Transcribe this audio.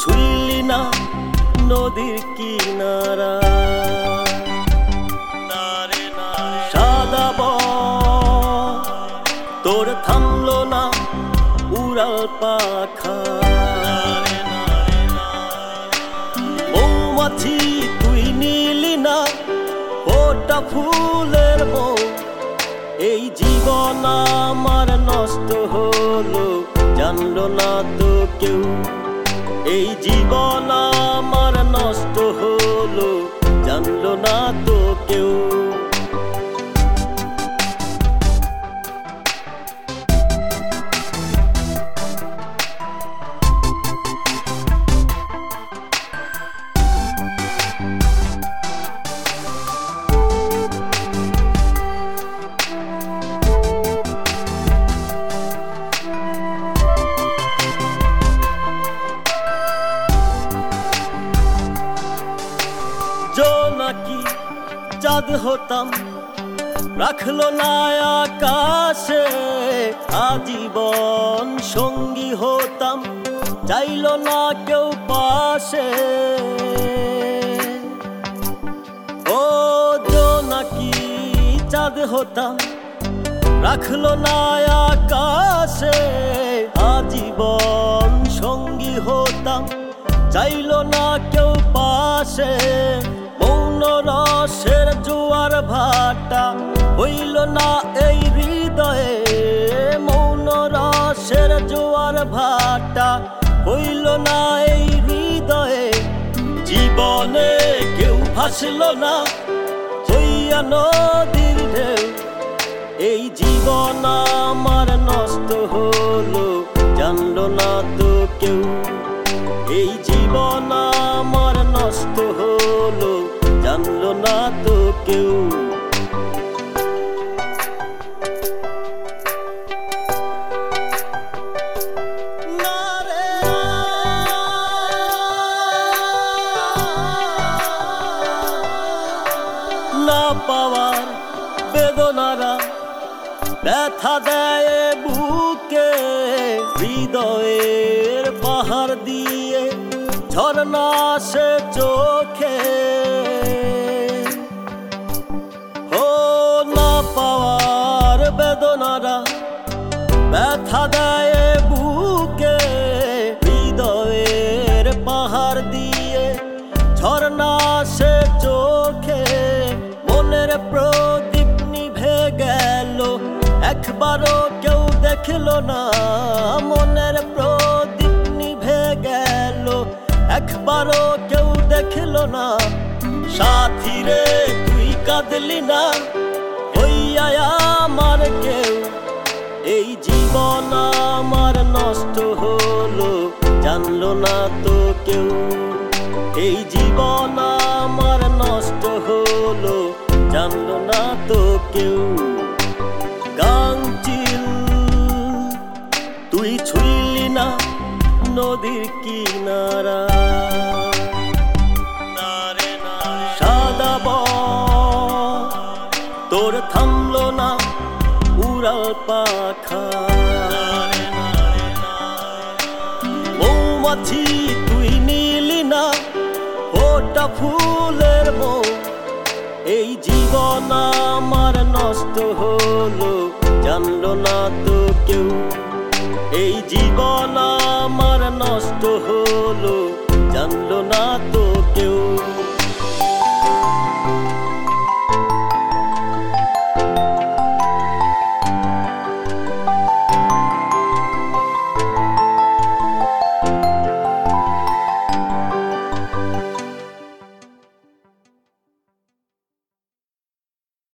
ছুঁইলি না নদীর কিনারা। সাদা তোর থামলো না উড়াল পাখা। মৌমাছি তুই নিলি না ফোটা ফুলের মৌ। এই জীবন আমার নষ্ট হলো জানলো না তো কেউ। এই জীবন আমার নষ্ট হলো জানলো না তো কেউ। জোনাকি চাঁদ হতাম রাখলো না আকাশে। আজীবন সঙ্গী হতাম চাইলো না কেউ পাশে। ও জোনাকি চাঁদ হতাম রাখলো না আকাশে। আজীবন সঙ্গী হতাম চাইলো না কেউ পাশে। মৌন রসের জোয়ার ভাটা হইল না এই হৃদয়ে। মৌন রসের জোয়ার ভাটা হইল না এই হৃদয়ে। জীবনে কেউ ভাসল না হইয়া নদীর ঢেউ। এই জীবন আমার নষ্ট হলো জানলো না তো কেউ। এই জীবন আমার নষ্ট হলো জানলো না তো কেউ। না পাওয়ার বেদনারা ব্যথা দেয় বুকে। হৃদয়ের পাহাড় দিয়ে ঝরনা আসে চোখে। ও না পাওয়ার বেদনারা ব্যথা দেয় বুকে। হৃদয়ের পাহাড় দিয়ে ঝরনা আসে চোখে। মনের প্রদীপ নিভে গেল একবারও কেউ দেখলো না। মনের প্রদীপ নিভে গেল একবারও কেউ দেখলো না। সাথী রে তুই কাঁদলি না হইয়া আমার কেউ। এই জীবন আমার নষ্ট হলো জানলো না তো কেউ। এই জীবন আমার নষ্ট হলো জানলো না তো কেউ। গাংচিল তুই ছুঁইলি না নদীর কিনারা। সাদা তোর থামলো না উড়াল পাখা। মৌমাছি তুই নিলি না ফোটা ফুলের মৌ। এই জীবন আমার নষ্ট হলো জানলো না তো কেউ। এই জীবন আমার নষ্ট হলো জানলো